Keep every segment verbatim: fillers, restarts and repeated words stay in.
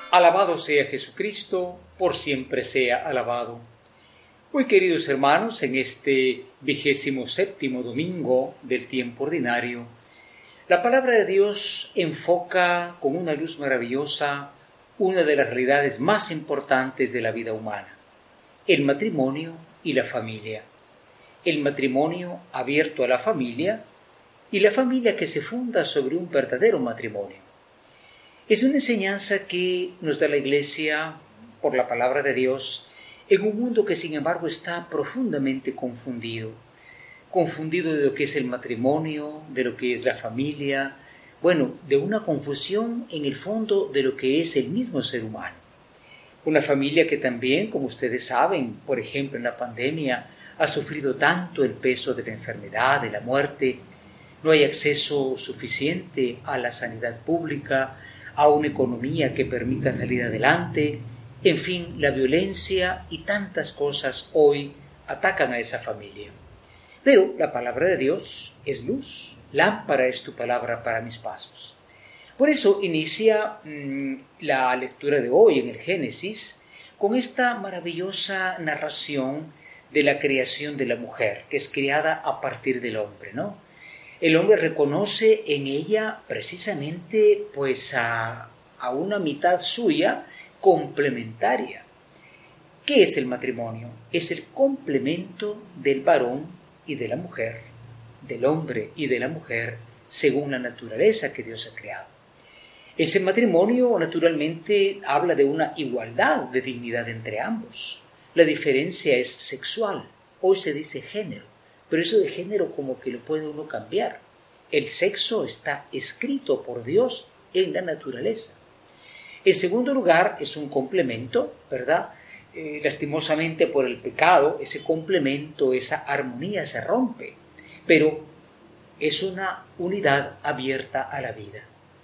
Alabado sea Jesucristo, por siempre sea alabado. Muy queridos hermanos, en este vigésimo séptimo domingo del tiempo ordinario, la palabra de Dios enfoca con una luz maravillosa una de las realidades más importantes de la vida humana, el matrimonio y la familia. El matrimonio abierto a la familia y la familia que se funda sobre un verdadero matrimonio. Es una enseñanza que nos da la Iglesia por la palabra de Dios en un mundo que sin embargo está profundamente confundido. Confundido de lo que es el matrimonio, de lo que es la familia, bueno, de una confusión en el fondo de lo que es el mismo ser humano. Una familia que también, como ustedes saben, por ejemplo en la pandemia, ha sufrido tanto el peso de la enfermedad, de la muerte, no hay acceso suficiente a la sanidad pública, a una economía que permita salir adelante, en fin, la violencia y tantas cosas hoy atacan a esa familia. Pero la palabra de Dios es luz, lámpara es tu palabra para mis pasos. Por eso inicia mmm, la lectura de hoy en el Génesis con esta maravillosa narración de la creación de la mujer, que es creada a partir del hombre, ¿no? El hombre reconoce en ella precisamente pues a, a una mitad suya complementaria. ¿Qué es el matrimonio? Es el complemento del varón y de la mujer, del hombre y de la mujer, según la naturaleza que Dios ha creado. Ese matrimonio naturalmente habla de una igualdad de dignidad entre ambos. La diferencia es sexual, hoy se dice género. Pero eso de género como que lo puede uno cambiar. El sexo está escrito por Dios en la naturaleza. En segundo lugar, es un complemento, ¿verdad? Eh, lastimosamente por el pecado, ese complemento, esa armonía se rompe. Pero es una unidad abierta a la vida.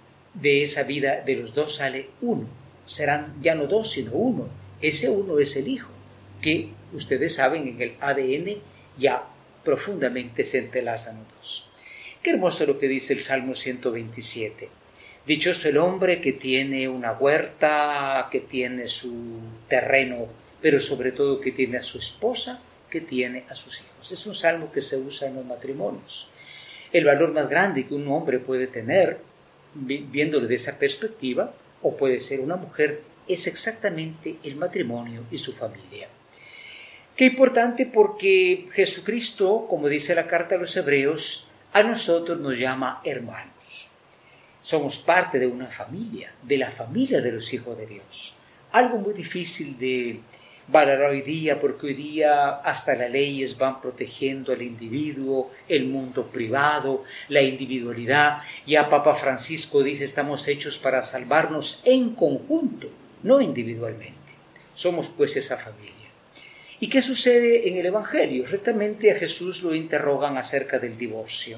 De esa vida de los dos sale uno. Serán ya no dos, sino uno. Ese uno es el Hijo, que ustedes saben en el A D N ya profundamente se entrelazan los dos. Qué hermoso lo que dice el Salmo ciento veintisiete. Dichoso el hombre que tiene una huerta, que tiene su terreno, pero sobre todo que tiene a su esposa, que tiene a sus hijos. Es un salmo que se usa en los matrimonios. El valor más grande que un hombre puede tener, viéndolo de esa perspectiva, o puede ser una mujer, es exactamente el matrimonio y su familia. Qué importante porque Jesucristo, como dice la carta a los Hebreos, a nosotros nos llama hermanos. Somos parte de una familia, de la familia de los hijos de Dios. Algo muy difícil de valorar hoy día, porque hoy día hasta las leyes van protegiendo al individuo, el mundo privado, la individualidad. Ya Papa Francisco dice, estamos hechos para salvarnos en conjunto, no individualmente. Somos pues esa familia. ¿Y qué sucede en el Evangelio? Rectamente a Jesús lo interrogan acerca del divorcio.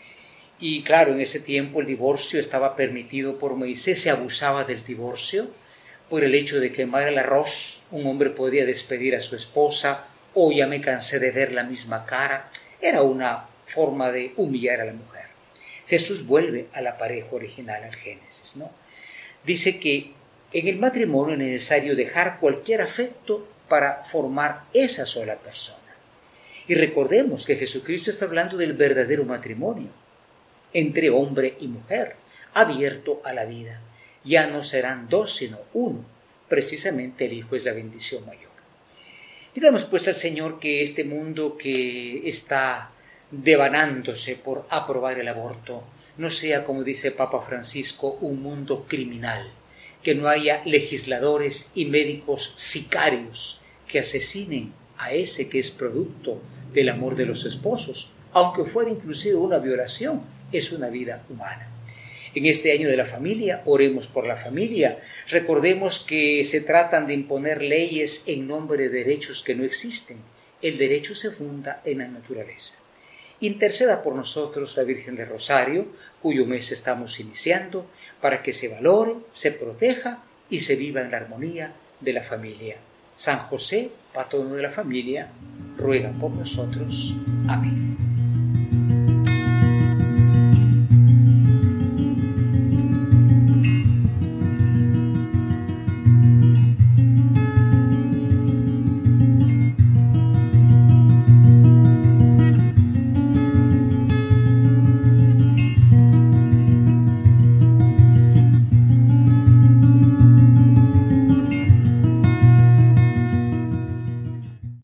Y claro, en ese tiempo el divorcio estaba permitido por Moisés, se abusaba del divorcio por el hecho de quemar el arroz. Un hombre podría despedir a su esposa, o ya me cansé de ver la misma cara. Era una forma de humillar a la mujer. Jesús vuelve a la pareja original, al Génesis, ¿no? Dice que en el matrimonio es necesario dejar cualquier afecto para formar esa sola persona. Y recordemos que Jesucristo está hablando del verdadero matrimonio entre hombre y mujer, abierto a la vida. Ya no serán dos, sino uno. Precisamente el Hijo es la bendición mayor. Pidamos pues al Señor que este mundo que está devanándose por aprobar el aborto no sea, como dice Papa Francisco, un mundo criminal, que no haya legisladores y médicos sicarios que asesinen a ese que es producto del amor de los esposos, aunque fuera inclusive una violación, es una vida humana. En este año de la familia, oremos por la familia. Recordemos que se tratan de imponer leyes en nombre de derechos que no existen. El derecho se funda en la naturaleza. Interceda por nosotros la Virgen de Rosario, cuyo mes estamos iniciando, para que se valore, se proteja y se viva en la armonía de la familia. San José, patrono de la familia, ruega por nosotros. Amén.